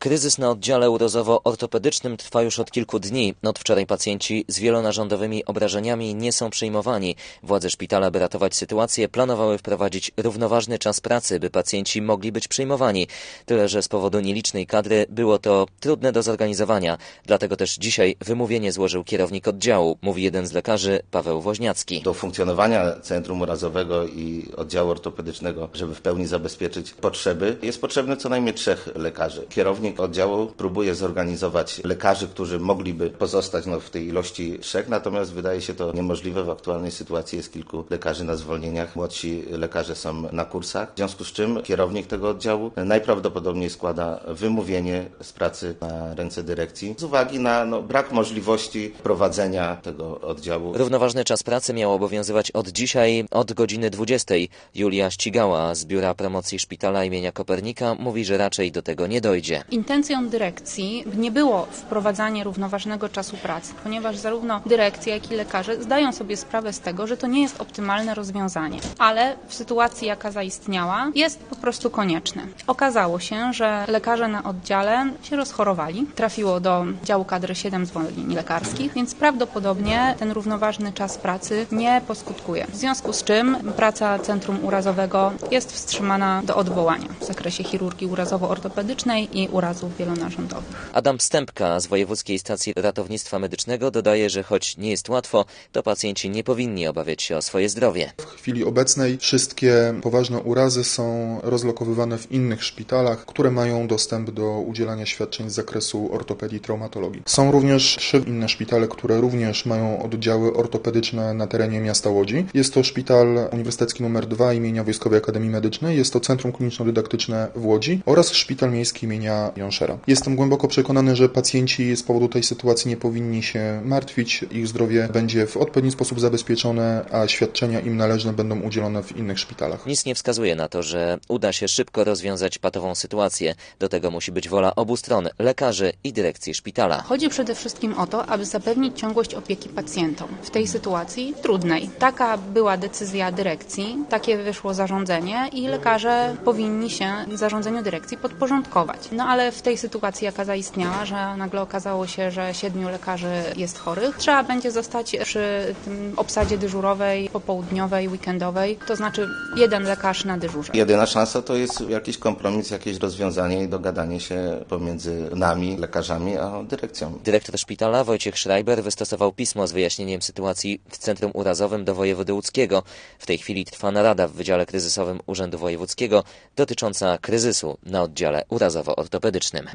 Kryzys na oddziale urozowo-ortopedycznym trwa już od kilku dni. Od wczoraj pacjenci z wielonarządowymi obrażeniami nie są przyjmowani. Władze szpitala, by ratować sytuację, planowały wprowadzić równoważny czas pracy, by pacjenci mogli być przyjmowani. Tyle, że z powodu nielicznej kadry było to trudne do zorganizowania. Dlatego też dzisiaj wymówienie złożył kierownik oddziału, mówi jeden z lekarzy, Paweł Woźniacki. Do funkcjonowania Centrum Urazowego i Oddziału Ortopedycznego, żeby w pełni zabezpieczyć potrzeby, jest potrzebne co najmniej 3 lekarzy. Kierownik oddziału próbuje zorganizować lekarzy, którzy mogliby pozostać w tej ilości 3, natomiast wydaje się to niemożliwe. W aktualnej sytuacji jest kilku lekarzy na zwolnieniach, młodsi lekarze są na kursach, w związku z czym kierownik tego oddziału najprawdopodobniej składa wymówienie z pracy na ręce dyrekcji z uwagi na brak możliwości prowadzenia tego oddziału. Równoważny czas pracy miał obowiązywać od dzisiaj od godziny 20. Julia Ścigała z Biura Promocji Szpitala imienia Kopernika mówi, że raczej do tego nie dojdzie. Intencją dyrekcji nie było wprowadzanie równoważnego czasu pracy, ponieważ zarówno dyrekcja, jak i lekarze zdają sobie sprawę z tego, że to nie jest optymalne rozwiązanie, ale w sytuacji, jaka zaistniała, jest po prostu konieczne. Okazało się, że lekarze na oddziale się rozchorowali, trafiło do działu kadry 7 zwolnień lekarskich, więc prawdopodobnie ten równoważny czas pracy nie poskutkuje. W związku z czym praca Centrum Urazowego jest wstrzymana do odwołania w zakresie chirurgii urazowo-ortopedycznej i urazów wielonarządowych. Adam Stępka z Wojewódzkiej Stacji Ratownictwa Medycznego dodaje, że choć nie jest łatwo, to pacjenci nie powinni obawiać się o swoje zdrowie. W chwili obecnej wszystkie poważne urazy są rozlokowywane w innych szpitalach, które mają dostęp do udzielania świadczeń z zakresu ortopedii i traumatologii. Są również 3 inne szpitale, które również mają oddziały ortopedyczne na terenie miasta Łodzi. Jest to Szpital Uniwersytecki nr 2 imienia Wojskowej Akademii Medycznej, jest to Centrum Kliniczno-Dydaktyczne w Łodzi oraz Szpital Miejski imienia Jonszera. Jestem głęboko przekonany, że pacjenci z powodu tej sytuacji nie powinni się martwić. Ich zdrowie będzie w odpowiedni sposób zabezpieczone, a świadczenia im należne będą udzielone w innych szpitalach. Nic nie wskazuje na to, że uda się szybko rozwiązać patową sytuację. Do tego musi być wola obu stron, lekarzy i dyrekcji szpitala. Chodzi przede wszystkim o to, aby zapewnić ciągłość opieki pacjentom w tej sytuacji trudnej. Taka była decyzja dyrekcji, takie wyszło zarządzenie i lekarze powinni się zarządzeniu dyrekcji podporządkować. Ale w tej sytuacji, jaka zaistniała, że nagle okazało się, że 7 lekarzy jest chorych, trzeba będzie zostać przy tym obsadzie dyżurowej, popołudniowej, weekendowej, to znaczy 1 lekarz na dyżurze. Jedyna szansa to jest jakiś kompromis, jakieś rozwiązanie i dogadanie się pomiędzy nami, lekarzami, a dyrekcją. Dyrektor szpitala Wojciech Schreiber wystosował pismo z wyjaśnieniem sytuacji w Centrum Urazowym do wojewody łódzkiego. W tej chwili trwa narada w Wydziale Kryzysowym Urzędu Wojewódzkiego dotycząca kryzysu na oddziale urazowo-ortopedycznym.